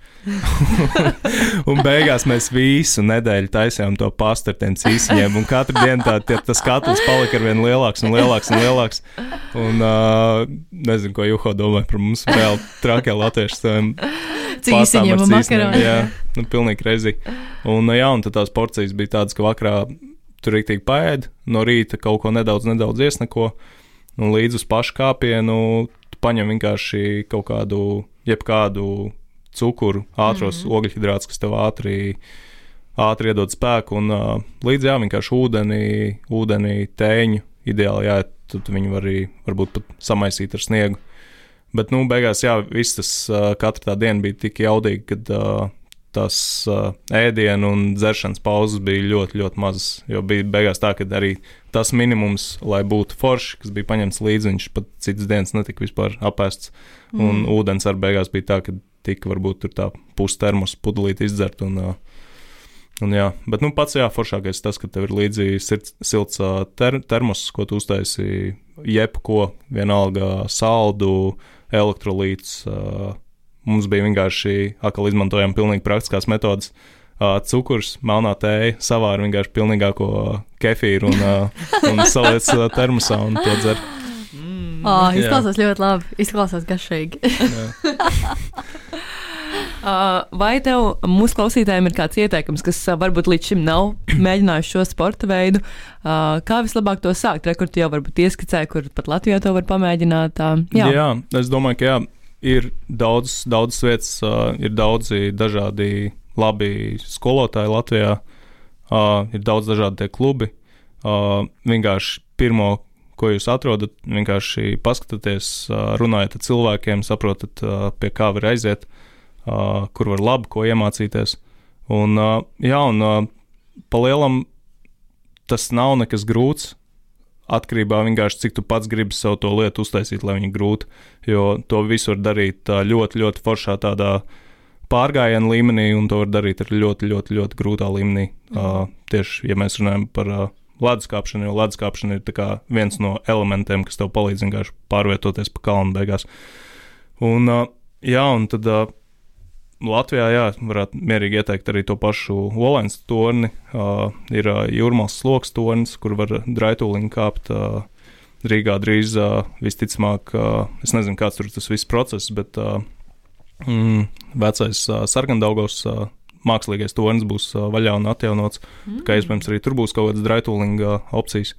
Un beigās mēs visu nedēļu taisījām to pastu ar tiem cīsiņiem, un katru dienu tā, tie, tas katls palika ar vien lielāks un lielāks un lielāks. Un uh, nezinu, ko Juho domāja par mums vēl trakie latvieši saviem cīsiņiem un makaroni. Jā, nu, pilnīgi crazy. Un jā, un tad tās porcijas bija tādas, ka vakarā tur rīktīgi paēd, no rīta kaut ko nedaudz, nedaudz iesneko, un līdz uz pašu kāpienu paņem vienkārši kaut kādu, jebkādu cukuru, ātros mm-hmm. ogļhidrātus, kas tev ātri, ātri iedod spēku, un uh, līdz jā, vienkārši ūdeni, ūdeni, tēņu, ideāli, jā, tad viņi var arī, varbūt pat samaisīt ar sniegu. Bet, nu, beigās, jā, viss tas, uh, katra tā diena bija tik jaudīga, kad uh, tās uh, ēdienu un dzeršanas pauzes bija ļoti, ļoti mazas, jo bija beigās tā, ka arī tas minimums, lai būtu forši, kas bija paņemts līdzi, viņš pat citas dienas netika vispār apēsts, un mm. ūdens ar beigās bija tā, ka tika varbūt tur tā pus termos pudelīti izdzert. Un, un jā, bet nu pats jā, foršākais tas, ka tev ir līdzi sirds, silts ter, termos, ko tu uztaisi jebko, vienalga saldu, elektrolīts. Mums bija vienkārši, akal izmantojām pilnīgi praktiskās metodas. Uh, cukurs, melnā tēja, savāra vienkārši pilnīgāko kefīru un, uh, un saliec uh, termosā un to dzer. Mm, oh, izklausās jā. Ļoti labi, izklausās garšīgi. uh, vai tev mūsu klausītājiem ir kāds ieteikums, kas uh, varbūt līdz šim nav mēģinājuši šo sporta veidu? Uh, kā vislabāk to sākt? Re, kur tu jau varbūt ieskicēji, kur pat Latvijā to var pamēģināt? Uh, jā. jā, es domāju, ka jā, ir daudz, daudz vietas, uh, ir daudzi dažādi labi skolotāji Latvijā, uh, ir daudz dažādi tie klubi. Uh, vienkārši pirmo, ko jūs atrodat, vienkārši paskatieties, uh, runājat ar cilvēkiem, saprotat, uh, pie kā var aiziet, uh, kur var labi ko iemācīties. Un, uh, jā, un uh, pa lielam tas nav nekas grūts, atkarībā vienkārši, cik tu pats gribi savu to lietu uztaisīt, lai viņi grūti, jo to visu var darīt uh, ļoti, ļoti foršā tādā pārgājienu līmenī, un to var darīt ar ļoti, ļoti, ļoti grūtā līmenī. Mm. Uh, tieši, ja mēs runājam par uh, leduskāpšanu, jo leduskāpšana ir tā kā viens no elementiem, kas tev palīdz vienkārši pārvietoties pa kalnu beigās. Un, uh, jā, un tad uh, Latvijā, jā, varētu mierīgi ieteikt arī to pašu Olainas torni. Uh, ir uh, Jūrmals sloks tornis, kur var draitūliņu kāpt. Uh, Rīgā drīz uh, visticamāk, uh, es nezinu, kāds tur tas viss process, bet uh, Mm, vecais uh, Sarkandaugavas uh, mākslīgais tornis būs uh, vaļā un atjaunots, mm. kā iespējams arī tur būs kaut kādas draitūlinga uh, opcijas.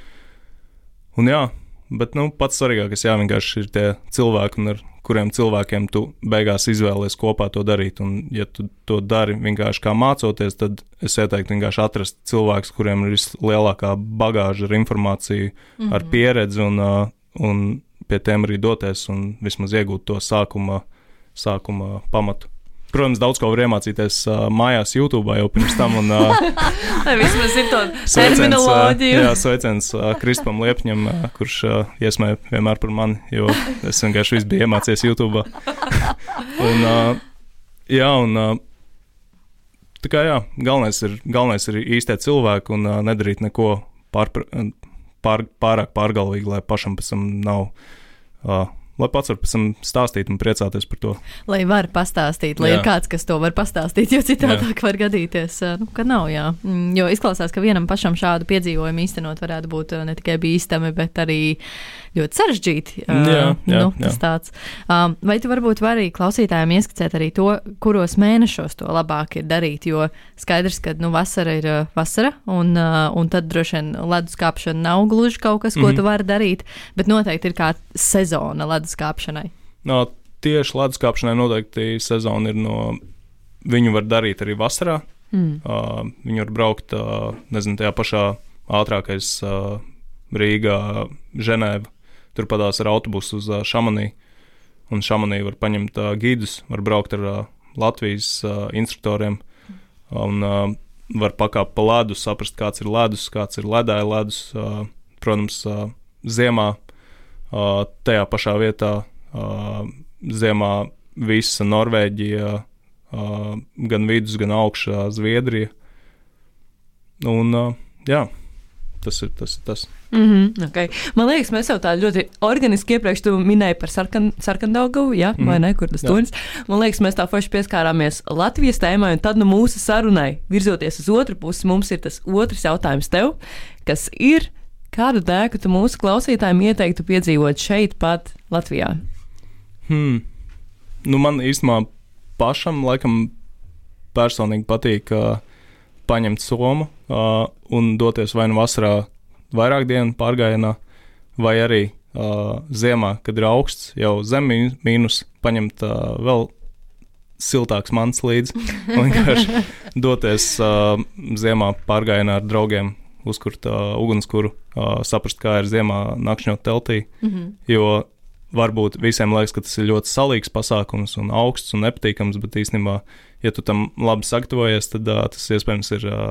Un jā, bet nu, pats svarīgākais jā, vienkārši ir tie cilvēki, un ar kuriem cilvēkiem tu beigās izvēlies kopā to darīt. Un ja tu to dari vienkārši kā mācoties, tad es ieteiktu vienkārši atrast cilvēkus, kuriem ir vislielākā bagāža ar informāciju, mm-hmm. ar pieredzi un, uh, un pie tiem arī doties un vismaz iegūt to sākuma sākuma pamatu. Protams, daudz ko var iemācīties uh, mājās YouTube jau pirms tam. Un, uh, Lai vismaz ir to terminoloģiju. Uh, jā, sveiciens uh, Krispam Liepņam, uh, kurš uh, iesmēja vienmēr par mani, jo es vienkārši visu biju iemācījies YouTube. un, uh, jā, un uh, tā kā jā, galvenais ir, galvenais ir īstie cilvēki un uh, nedarīt neko pār, pār, pārāk pārgalvīgi, lai pašam pēc tam nav... Uh, lai pats var pēc tam stāstīt un priecāties par to. Lai var pastāstīt, lai jā. Ir kāds, kas to var pastāstīt, jo citādāk var gadīties, nu, ka nav, jā. Jo izklausās, ka vienam pašam šādu piedzīvojumu īstenot varētu būt ne tikai bīstami, bet arī ļoti sarežģīti. Jā, jā, nu, tas jā. Tāds. Vai tu varbūt vari klausītājiem ieskicēt arī to, kuros mēnešos to labāk ir darīt, jo skaidrs, ka, nu, vasara ir vasara, un, un tad droši vien leduskāpšana nav gluži kaut kas, ko mm-hmm. tu vari darīt, bet noteikti ir kā sezona leduskāpšanai. No, tieši leduskāpšanai noteikti sezona ir no, viņu var darīt arī vasarā, mm. uh, viņu var braukt, uh, nezinu, tajā pašā ātrākais uh, Rīgā, Ženēva, tur padās ar autobusu uz uh, Šamanī, un Šamanī var paņemt uh, gidus, var braukt ar uh, Latvijas uh, instruktoriem, un uh, var pakāpt pa ledu, saprast, kāds ir ledus, kāds ir ledāja ledus, uh, protams, uh, ziemā, uh, tajā pašā vietā, uh, ziemā visa Norvēģija, uh, gan vidus, gan augšā Zviedrija, un uh, jā, tas ir tas. Ir tas. Mm-hmm, okay. Man liekas, mēs jau tā ļoti organiski iepriekš tu minēji par sarkan, Sarkandaugavu, ja? mm-hmm. vai ne, kur tas tunis. Man liekas, mēs tā forši pieskārāmies Latvijas tēmai, un tad nu mūsu sarunai, virzoties uz otru pusi, mums ir tas otrs jautājums tev, kas ir, kādu dēku tu mūsu klausītājiem ieteiktu piedzīvot šeit pat Latvijā? Hmm. Nu, man īstenībā pašam laikam personīgi patīk uh, paņemt somu uh, un doties vai nu vasarā vairāk dienu pārgājienā, vai arī uh, ziemā, kad ir augsts, jau zem mīnus, paņemt uh, vēl siltāks mants līdzi un vienkārši doties uh, ziemā pārgājienā ar draugiem, uzkurt uh, ugunskura, uh, saprast, kā ir ziemā nakšņot teltī, mm-hmm. jo varbūt visiem liekas, ka tas ir ļoti salīgs pasākums un augsts un nepatīkams, bet īstenībā, ja tu tam labi sagatavojies, tad uh, tas iespējams ir uh,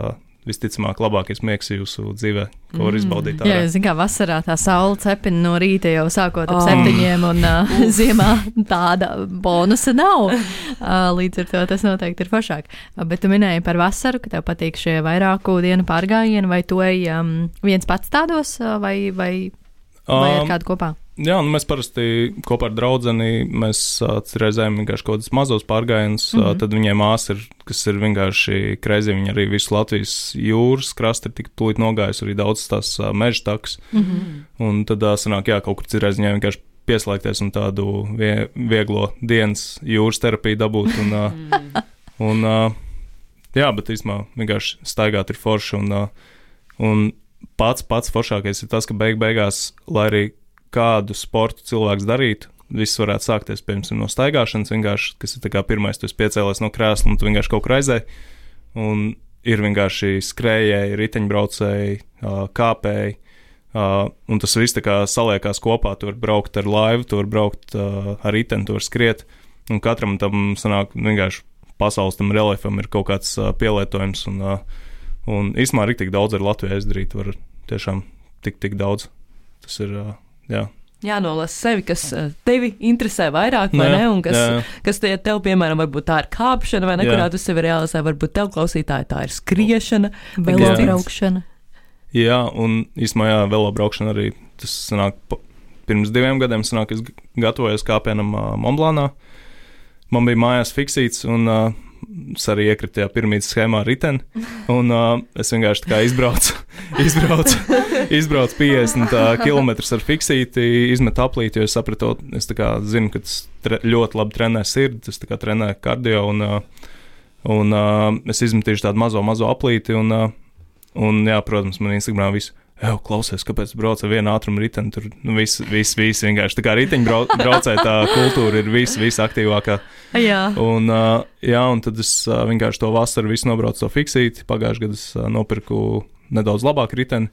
visticamāk labākais miegs jūsu dzīvē, ko var izbaudīt. Jā, zin kā vasarā tā saule cepina no rīta jau sākot ap oh. septiņiem, un uh, ziemā tāda bonusa nav. Uh, līdz ar to tas noteikti ir foršāk. Uh, bet tu minēji par vasaru, ka tev patīk šie vairāku dienu pārgājieni, vai tu ej um, viens pats tādos, uh, vai, vai, vai ar kādu kopā? Jā, nu mēs parasti kopā ar draudzeni, mēs uh, reizēm vienkārši kaut kādus mazos pārgājienus, mm -hmm. uh, tad viņai māsa ir, kas ir vienkārši kreizi, viņa arī visu Latvijas jūras krastu ir tik tūlīt nogājusi, arī daudz tās uh, meža takas, mm -hmm. un tad uh, sanāk, jā, kaut kur citreiz viņai vienkārši pieslēgties un tādu vie, vieglo dienas jūras terapiju dabūt, un, uh, un uh, jā, bet īstumā vienkārši staigāt ir forši, un, uh, un pats, pats foršākais ir tas, ka beig beigās, lai arī kādu sportu cilvēks darītu, viss varētu sākties, piemēram, no staigāšanas vienkārši, kas ir tā kā pirmais, tu esi piecēlies no krēsla un tu vienkārši kaut kur aizēji, un ir vienkārši skrējēji, riteņbraucēji, kāpēji, un tas viss tā kā saliekās kopā, tu vari braukt ar laivu, tu vari braukt ar riteni, tu vari skriet, un katram tam sanāk vienkārši pasaules tam reliefam ir kaut kāds pielietojums, un, un īstumā riktīgi daudz ar Latviju izdarīt, var tiešām tik, tik daudz, tas ir... Jā. Jānolasa sevi, kas tevi interesē vairāk, vai jā, ne, un kas, jā. kas tie tev, piemēram, varbūt tā ir kāpšana, vai ne, jā. kurā tu sevi realizē, varbūt tev klausītāji tā ir skriešana, velobraukšana. Jā, un īstumā, jā, velobraukšana arī, tas sanāk, pirms diviem gadiem sanāk, es gatavojos kāpienam uh, Monblānā, man bija mājās fiksīts, un uh, es arī iekritu tajā piramīdas schēmā riteni, un uh, es vienkārši tā kā izbraucu, izbraucu, izbraucu piecdesmit kilometrus ar fiksīti, izmetu aplīti, jo es sapratu, es tā kā zinu, ka tas tre, ļoti labi trenē sirdi, tas tā kā trenē kardio, un, uh, un uh, es izmetīšu tādu mazo, mazo aplīti, un, uh, un jā, protams, man Instagramā visu, jau klausies, kāpēc brauc ar vienu ātrumu riteni, tur nu, viss, viss, viss vienkārši, tā kā riteņbraucēja tā kultūra ir viss, viss aktīvākā. Jā. Un, uh, jā, un tad es uh, vienkārši to vasaru visu nobraucu to fiksīti, pagājušajā gadā es uh, nopirku nedaudz labāku riteni,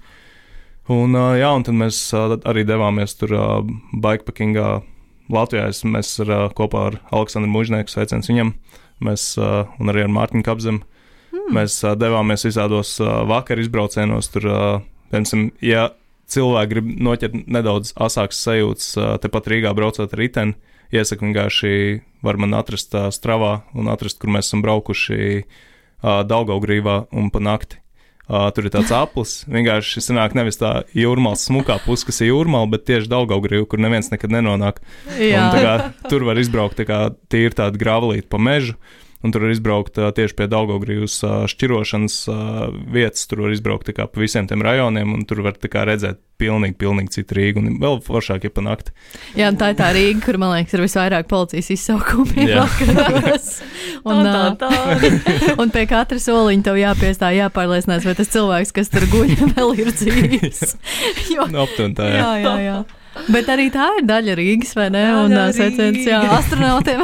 un uh, jā, un tad mēs uh, arī devāmies tur uh, bikepackingā Latvijā, es, mēs ar, uh, kopā ar Aleksandru Mužnieku, sveiciens viņam, mēs, uh, un arī ar Mārtiņu Kapzem, mm. mēs uh, devāmies visādos uh, vakar izbraucienos, tur, uh, piemēram, ja cilvēki grib noķert nedaudz asāks sajūtas, tepat Rīgā braucot ar riteni, iesaku vienkārši var man atrast uh, Stravā un atrast, kur mēs esam braukuši uh, Daugavgrīvā un pa nakti. Uh, tur ir tāds aplis, vienkārši sanāk nevis tā jūrmāls smukā puse, kas ir jūrmāla, bet tieši Daugavgrīva, kur neviens nekad nenonāk. Un, tā kā, tur var izbraukt tā kā tīri tādu gravelīti pa mežu, un tur var izbraukt uh, tieši pie Daugavgrīvas uh, šķirošanas uh, vietas, tur var izbraukt tā kā pa visiem tiem rajoniem, un tur var tā kā redzēt pilnīgi, pilnīgi citu Rīgu, un vēl foršāk ir pa nakti. Jā, un tā ir tā Rīga, kur, man liekas, ir visvairāk policijas izsaukumi vakaros. Un, tā, tā, tā. Un pie katra soliņa tev jāpiestā, jāpārliecinās, vai tas cilvēks, kas tur guļ, vēl ir dzīves. Jo, no, aptun, tā, jā. jā, jā, jā. Bet arī tā ir daļa Rīgas, vai ne? Un sveiciens, jā, astronautiem,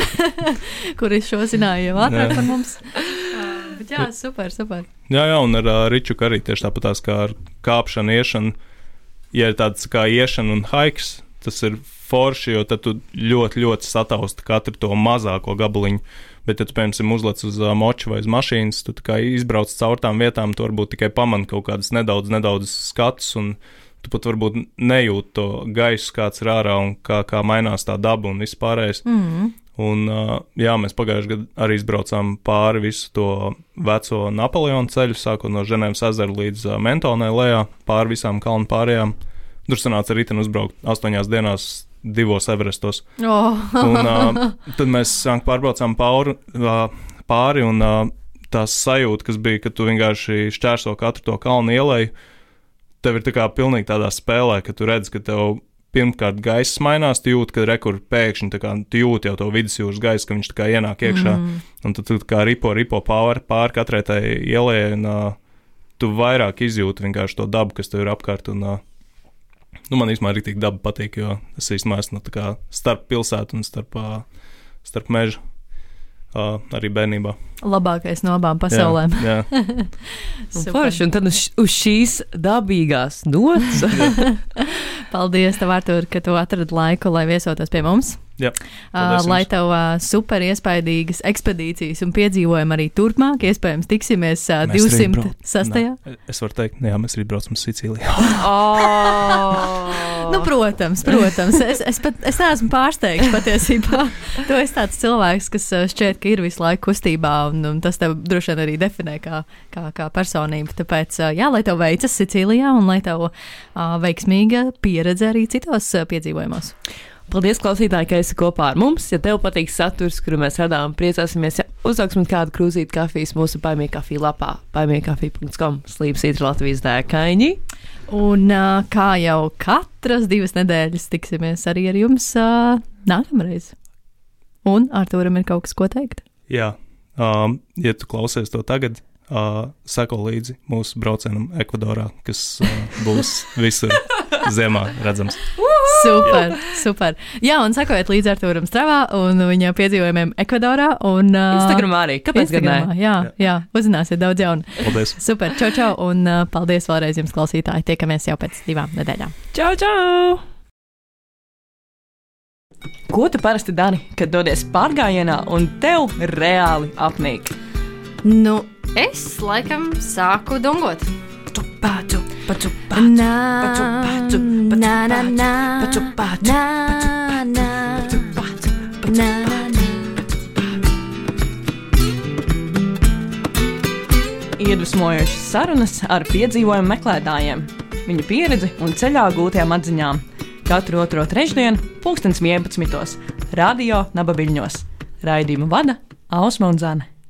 kuri šo zināja jau ātrāk par mums. Bet jā, super, super. Jā, jā, un ar uh, Ričuku arī tieši tāpatās kā ar kāpšanu, iešanu. Ja ir tāds kā iešana un haiks, tas ir forši, jo tad tu ļoti, ļoti satausti katru to mazāko gabaliņu. Bet, ja tu, piemēram, uzlec uz uh, moču vai uz mašīnas, tu tā kā izbrauc caur tām vietām, tu varbūt tikai pamani kaut kādas nedaudz, nedaudz skatus, un tu pat varbūt nejūti to gaisu, kāds ir ārā un kā, kā mainās tā daba un viss pārējais. Mm. Un, uh, jā, mēs pagājušajā gadā arī izbraucām pāri visu to veco Napoleona ceļu, sākot no Ženēvas ezera līdz uh, Mentonai lejā, pāri visām kalnu pārējām. Tur sanāca riteni uzbraukt astoņās dienās divos Everestos. Oh. Un uh, tad mēs pārbraucām pāri, uh, pāri un uh, tās sajūta, kas bija, ka tu vienkārši šķērso katru to kalnu ieleju, tev ir tā kā pilnīgi tādā spēlē, ka tu redz, ka tev pirmkārt gaiss mainās, tu jūti, ka rekur pēkšņi, tā kā tu jūti jau to vidusjūras gaisu, ka viņš tā kā ienāk iekšā, mm. un tad tu tā kā ripo, ripo pāri, pāri katrai tai ielējai, un uh, tu vairāk izjūti vienkārši to dabu, kas tev ir apkārt, un uh, nu, man īstenībā rīktīgi daba patīk, jo es īstenībā esmu tā kā starp pilsētu un starp, uh, starp mežu. Uh, arī bērnībā. Labākais no abām pasaulēm. Jā, jā. Forši, un tad uz, uz šīs dabīgās nots. Paldies tev, Artur, ka tu atradi laiku, lai viesotos pie mums. Jā, uh, lai tev uh, super iespaidīgas ekspedīcijas un piedzīvojumi arī turpmāk. Iespējams, tiksimies uh, divsimt sastajā. Es varu teikt, jā, mēs arī braucam uz Sicīliju. oh! Nu, protams, protams. Es, es, pat, es neesmu pārsteigts patiesībā. Tu esi tāds cilvēks, kas šķiet, ka ir visu laiku kustībā, un, un tas tev droši vien arī definē kā, kā, kā personība. Tāpēc, jā, lai tev veicas Sicīlijā un lai tev uh, veiksmīga pieredze arī citos uh, piedzīvojumos. Paldies, klausītāji, ka esi kopā ar mums. Ja tev patīk saturs, kuru mēs radām, priecāsimies, ja uzsauksim kādu krūzīti kafijas mūsu Buy Me Coffee lapā buy me coffee dot com slīpsīt Latvijas dēkaini. Un uh, kā jau katras divas nedēļas tiksimies arī ar jums uh, nākamreiz. Un Artūram ir kaut kas, ko teikt? Jā, um, ja tu klausies to tagad, uh, seko līdzi mūsu braucienam Ekvadorā, kas uh, būs visur zemā redzams. Super, super. Jā, un sekojiet līdzi Artūram Stravā un viņa piedzīvojumiem Ekvadorā. Un, uh, Instagramā arī. Kāpēc Instagramā, jā, jā, jā, uzzināsiet daudz jaunu. Paldies. Super, čau, čau, un uh, paldies vēlreiz jums, klausītāji. Tiekamies jau pēc divām nedēļām. Čau, čau! Ko tu parasti dari, kad dodies pārgājienā un tev reāli apnīk? Nu, es laikam sāku dungot. Paču, paču, Na, paču, paču, paču, na, na, na, paču, paču, na, na, paču, paču, paču, na, na. Iedvesmojošas sarunas ar piedzīvojumu meklētājiem, viņu pieredzi un ceļā gūtajām atziņām. Katru otro trešdienu, pulkstens vienpadsmitos, Radio Naba Viļņos. Raidījumu vada Ausma un Zane.